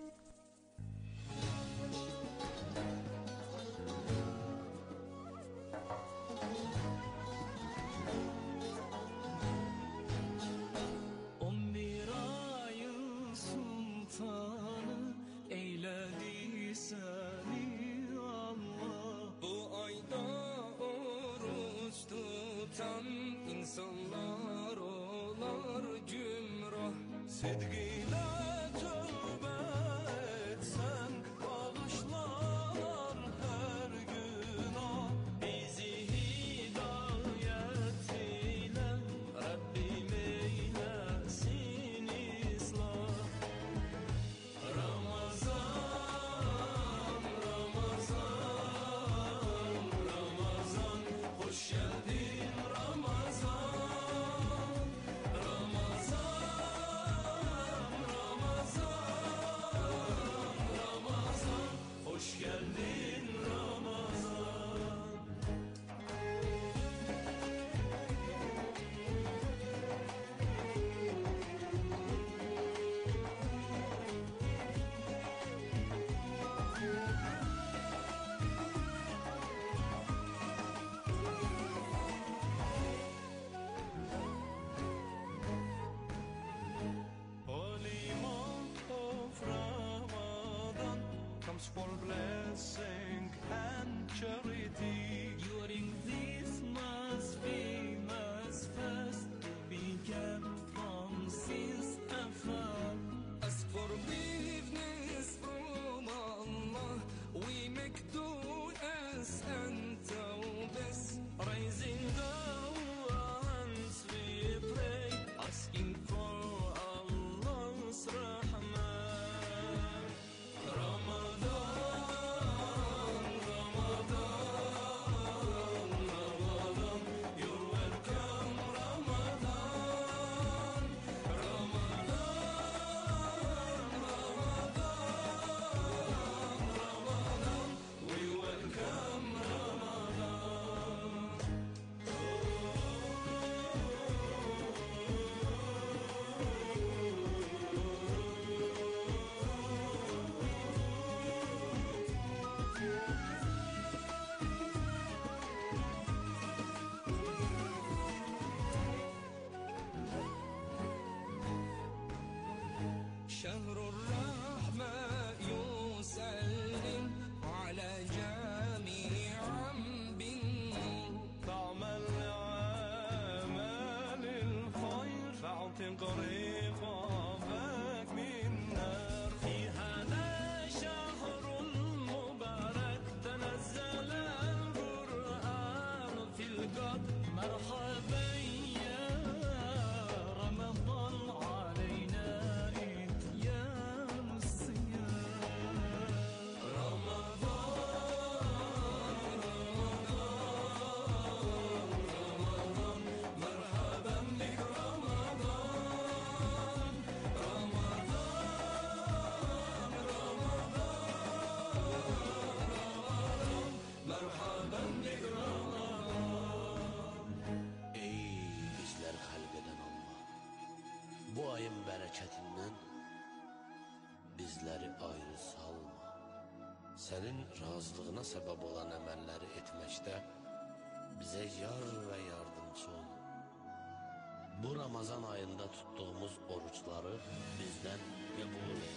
İnsanlar olar gümrah, sedgiyle tövbe etsen bağışlar her günah. Bizi hidayet ile Rabbim eylesin ıslah. Ramazan, Ramazan, Ramazan, hoş geldin Ramazan. Ramazan, calls for blessing and charity. During this most famous fast to be kept from sins afar. Ask forgiveness from Allah. We make du'as and tawbas. Raising our hands we pray, asking for Allah's rahmah. شهر الرحمة يسلم على جميع بالنور. فاعمل عمل الخير فاعتق رقابك من نار. في هذا شهر المبارك تنزل القرآن في القدر. مرحبا يا رمضان علينا Bu ayın bərəkətindən bizləri ayrı salma. Sənin razılığına səbəb olan əməlləri etməkdə bizə yar və yardımcı ol. Bu Ramazan ayında tutduğumuz oruçları bizdən qəbul et.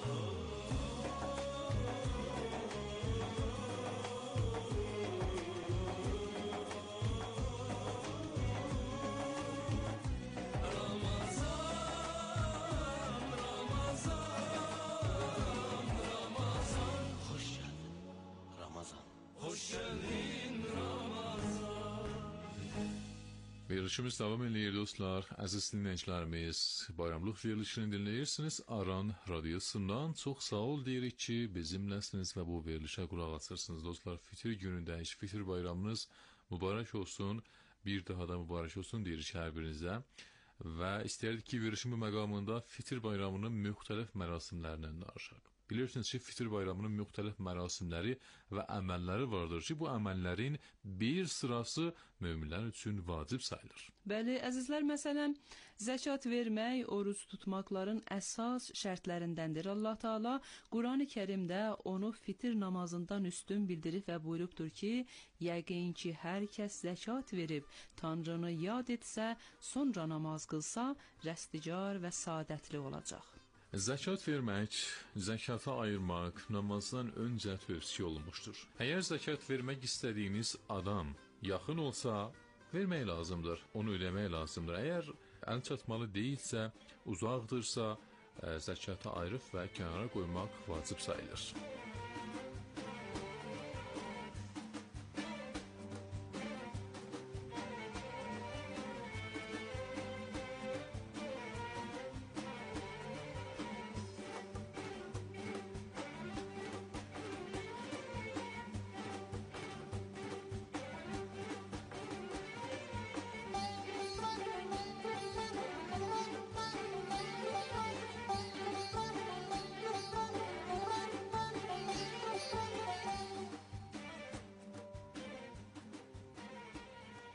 Verilişimiz devam ediyor dostlar. Aziz dinləyicilərimiz, bayramlıq verilişini dinləyirsiniz. Aran radyosundan çox sağ ol deyirik ki, bizimləsiniz və bu verilişə qulaq asırsınız dostlar. Fitir günündəyiş, fitir bayramınız mübarək olsun. Bir daha da mübarək olsun deyirik hər birinizə. Və istəyərdik ki, verilişin bu məqamında fitir bayramının müxtəlif mərasimlərindən danışaq. Bilirsiniz ki, fitir bayramının müxtəlif mərasimləri və əməlləri vardır ki, bu əməllərin bir sırası möminlər üçün vacib sayılır. Bəli, əzizlər, məsələn, zəkat vermək, oruç tutmaqların əsas şərtlərindəndir. Allah Taala Qurani Kərimdə onu fitir namazından üstün bildirib və buyurubdur ki, yəqin ki, hər kəs zəkat verib, Tanrını yad etsə, sonra namaz qılsa, rəsticar və saadətli olacaq. Zəkat vermək, zəkata ayırmaq namazdan öncə tövsiyə olunmuşdur. Əgər zəkat vermək istədiyiniz adam yaxın olsa, vermək lazımdır, onu ödəmək lazımdır. Əgər əl çatmalı deyilsə, uzaqdırsa, zəkata ayırıb və kənara qoymaq vacib sayılır.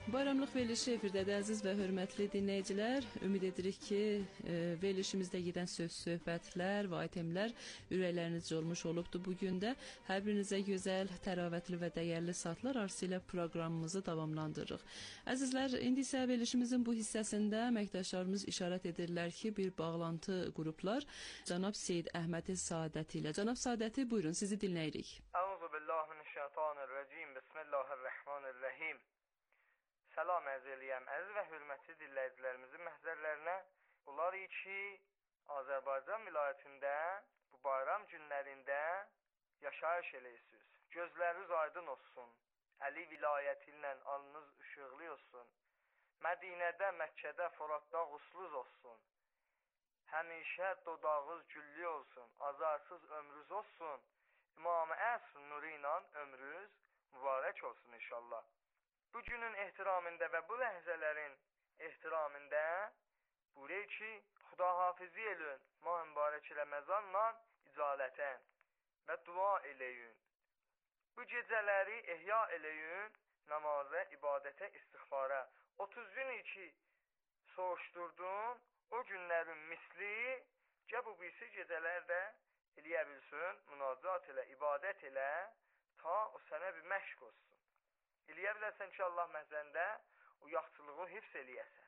Bayramlıq verilişi efirdədir əziz və hörmətli dinləyicilər. Ümid edirik ki, verilişimizdə gedən söhbətlər və itemlər ürəklərinizcə olmuş olubdur bugün də. Hər birinizə gözəl, təravətli və dəyərli saatlar arası ilə proqramımızı davamlandırırıq. Əzizlər, indi isə verilişimizin bu hissəsində əməkdaşlarımız işarət edirlər ki, bir bağlantı qruplar cənab Seyid Əhməd Saadəti ilə. Cənab Saadəti, buyurun, sizi dinləyirik. Əuzubillahimineşşeytanirracim. Bismillahirrahmanirrahim. Salam ərz eləyəm əziz və hörmətli dinləyicilərimizin məhzərlərinə. Bunlar ki, Azərbaycan vilayətində bu bayram günlərində yaşayış eləyirsiniz. Gözləriniz aydın olsun. Əli vilayəti ilə alnınız işıqlı olsun. Mədinədə, Məkkədə, Foratda qusluz olsun. Həmişə dodağınız güllü olsun. Azarsız ömrünüz olsun. İmam-ı Əsr nuru ilə ömrünüz mübarək olsun inşallah. Bu günün ehtiramında və bu ləhzələrin ehtiramında buyuruyor ki, Xudahafizi elün, mah mübarək Ramazanla icalətən və dua eləyin. Bu gecələri ehya eləyin, namaza, ibadətə, istiğfara. 30 gün ki soğuşdurdun, o günlərin misli, bu birisi gecələrdə eləyə bilsin, münacat elə, ibadət elə, ta o sənə bir məşq olsun. Eləyə bilərsən ki, Allah məhzəndə o yaxçılığı hifz eləyəsən.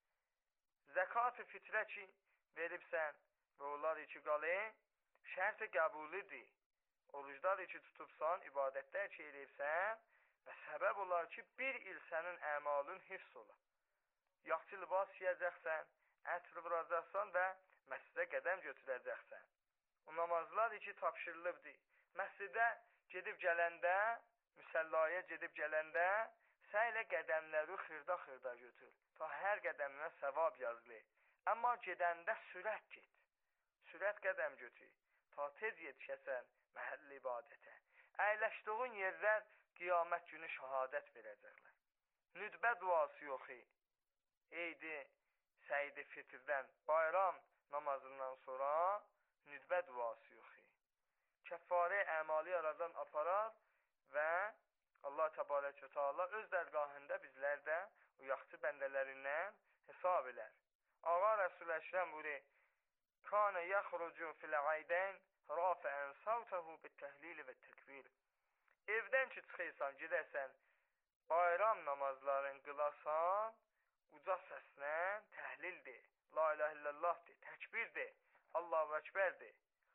Zəkat-ı fitrə ki veribsən və onlar ki qalın, şərt-i qəbulidir. Oruclar ki tutubsan, ibadətlər ki eləyibsən və səbəb olar ki, bir il sənin əmalın hifz olar. Yaxçı libas yiyəcəksən, ətr vuracaqsan və məscidə qədəm götürəcəksən. O namazlar ki tapşırılıbdır. Məscidə gedib gələndə, müsəllaya gedib gələndə sən ilə qədəmləri xırda-xırda götür. Ta hər qədəminə səvab yazılı. Amma gedəndə sürət get. Sürət qədəm götür. Ta tez yetişəsən məhəlli ibadətə. Əyləşdiğin yerlər qiyamət günü şəhadət verəcəklər. Nüdbə duası yoxu. Eydi Səid-i Fitrdən bayram namazından sonra nüdbə duası yoxu. Kəffarə əmali aradan aparar və Allah Təbarək və Teala öz dərgahında bizlər də o yaxçı bəndələrindən hesab elər. Ağa Rəsul Əşrəm buyuruyor: "Kana yaxrucu fil aydən rafi'an savtahu bit-təhlil və təkbir." Evdən ki çıxırsan, gedəsən, bayram namazlarını qılasan, uca səslə təhlildir, la ilahe illallahdır, təkbirdir, Allahu Əkbərdir.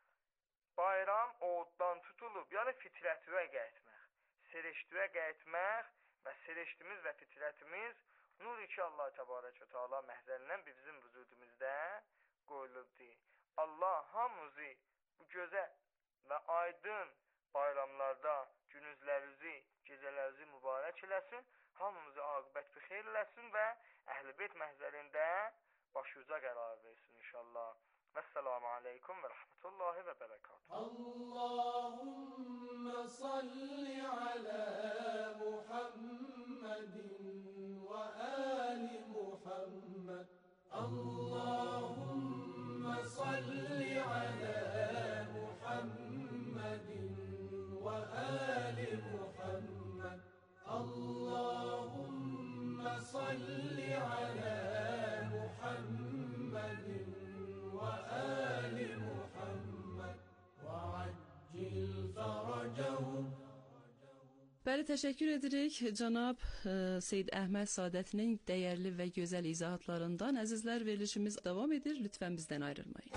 Bayram oğuddan tutulub, yəni fitrətüvə qayıtmaq, seriştüvə qayıtmaq və seriştimiz və fitrətimiz nur ki Allah Təbarək və Teala məhzərindən bizim vücudumuzda qoyulubdur. Allah hamımızı bu gözəl və aydın bayramlarda günüzlərinizi, gecələrinizi mübarək eləsin, hamımızı aqibət bir xeyr eləsin və Əhl-i Beyt məhzərində başuca qərar versin inşallah. Vəssalamu aleykum və rəhmətullahi və bərəkatuhu. Allahümme salli alə Muhammedin və ali Muhammed. Allahümme salli alə Muhammedin və ali Muhammed. Allahümme salli alə Muhammedin وآل محمد وعجل فرجهم. Bəli, təşəkkür edirik cənab Seyid Əhməd Saadətinin dəyərli və gözəl izahatlarından. Əzizlər, verilişimiz davam edir. Lütfən bizdən ayrılmayın.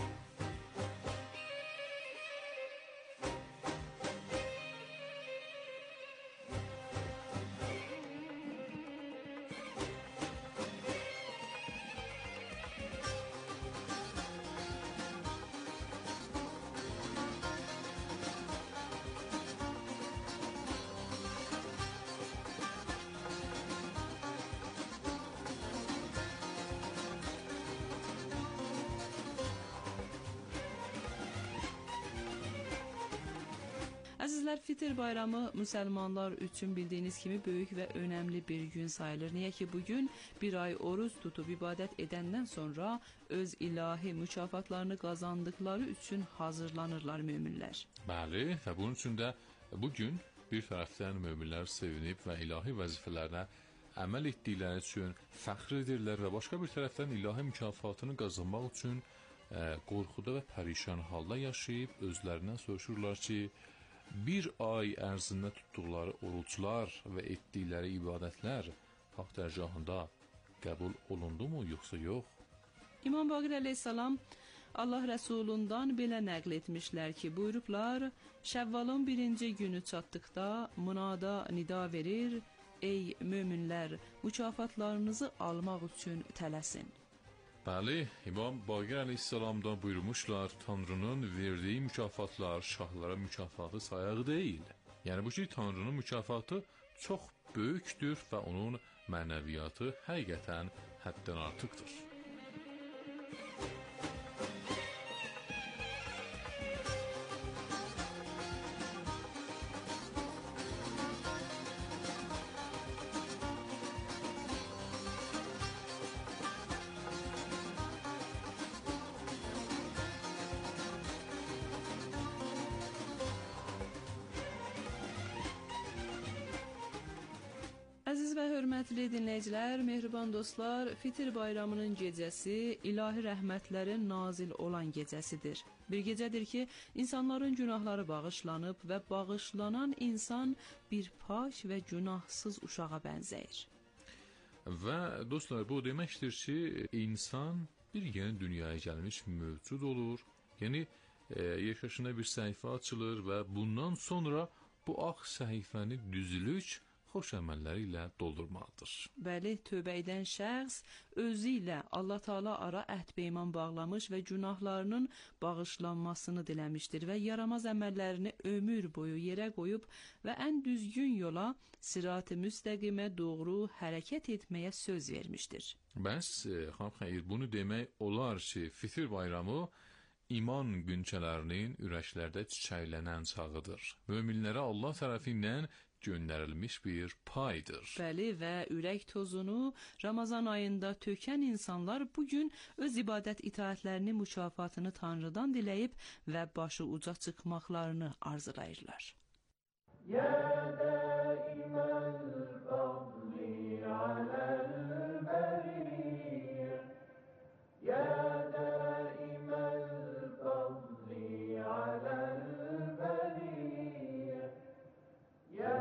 Əzizlər, Fitr bayramı müsəlmanlar üçün bildiyiniz kimi böyük və önəmli bir gün sayılır. Niyə ki, bugün bir ay oruç tutub ibadət edəndən sonra öz ilahi mükafatlarını qazandıqları üçün hazırlanırlar möminlər. Bəli, və bunun üçün də bugün bir tərəfdən möminlər sevinib və ilahi vəzifələrinə əməl etdikləri üçün fəxr edirlər və başqa bir tərəfdən ilahi mükafatını qazanmaq üçün qorxuda və pərişan halda yaşayıb özlərindən soruşurlar ki, bir ay ərzində tutduqları oruclar və etdikləri ibadətlər haqq dərgahında qəbul olundumu yoxsa yox? İmam Baqir əleyhissalam Allah Rəsulundan belə nəql etmişlər ki, buyurublar, Şəvvalın 1-ci günü çatdıqda munada nida verir, ey möminlər, mükafatlarınızı almaq üçün tələsin. Bəli, İmam Baqir əleyhissalamdan buyurmuşlar, Tanrının verdiyi mükafatlar şahlara mükafatı sayağı deyil. Yəni bu ki, Tanrının mükafatı çox böyükdür və onun mənəviyyatı həqiqətən həddən artıqdır. Əziz və hörmətli dinləyicilər, mehriban dostlar, Fitr bayramının gecəsi ilahi rəhmətlərin nazil olan gecəsidir. Bir gecədir ki, insanların günahları bağışlanıb və bağışlanan insan bir pak və günahsız uşağa bənzəyir. Və dostlar, bu deməkdir ki, insan bir yeni dünyaya gəlmiş mövcud olur. Yəni, yaşayışına bir səhifə açılır və bundan sonra bu ağ səhifəni düzülük xoş əməlləri ilə doldurmalıdır. Bəli, tövbə edən şəxs özü ilə Allah Taala ara əhd-peyman bağlamış və günahlarının bağışlanmasını diləmişdir və yaramaz əməllərini ömür boyu yerə qoyub və ən düzgün yola, sirat-ı müstəqimə doğru hərəkət etməyə söz vermişdir. Bəs, xanım xeyir, bunu demək olar ki, Fitr bayramı iman günçələrinin ürəklərdə çiçəklənən çağıdır. Möminlərə Allah tərəfindən göndərilmiş bir paydır. Bəli, və ürək tozunu Ramazan ayında tökən insanlar bugün öz ibadət itaətlərini mükafatını Tanrıdan diləyib və başı uca çıxmaqlarını arzulayırlar. Ya daimal fadli alal bariyya, ya daimal fadli alal bariyya, ya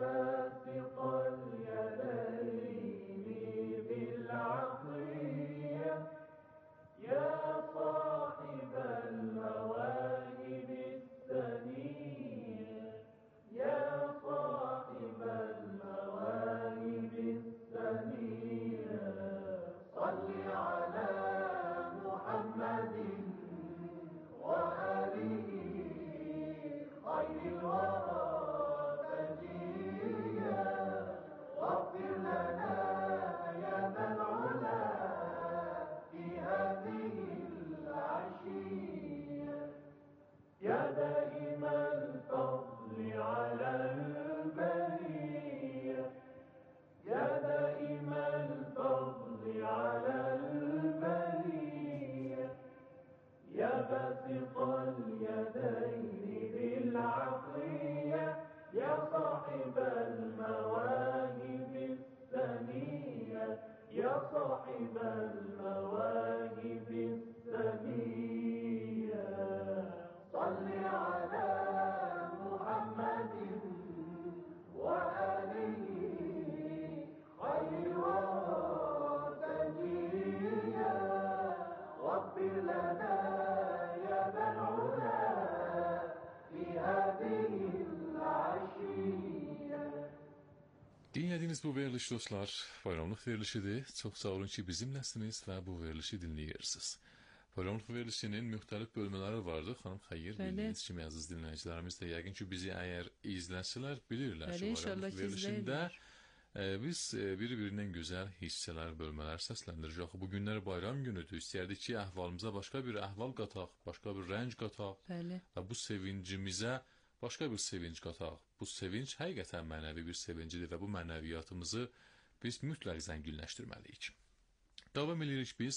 Dinlədiyiniz bu veriliş dostlar, bayramlıq verilişidir. Çox sağ olun ki, bizimləsiniz və bu verilişi dinləyirsiniz. Bayramlıq verilişinin müxtəlif bölmələri vardı. Xanım Xeyir, bildiyiniz kimi əziz dinləyicilərimiz də yəqin ki, bizi əgər izləsələr bilirlər ki, bayramlıq verilişində biz bir-birindən gözəl hissələr, bölmələr səsləndirəcək. Bu günlər bayram günüdür. İstəyərdik ki, əhvalımıza başqa bir əhval qataq, başqa bir rəng qataq və bu sevincimizə başqa bir sevinç qataq. Bu sevinç həqiqətən mənəvi bir sevincidir və bu mənəviyyatımızı biz mütləq zənginləşdirməliyik. Davam edirik biz.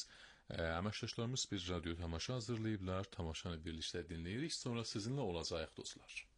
Əməkdaşlarımız bir radyo tamaşa hazırlayıblar. Tamaşanı birlikdə dinləyirik. Sonra sizinlə olacağıq dostlar.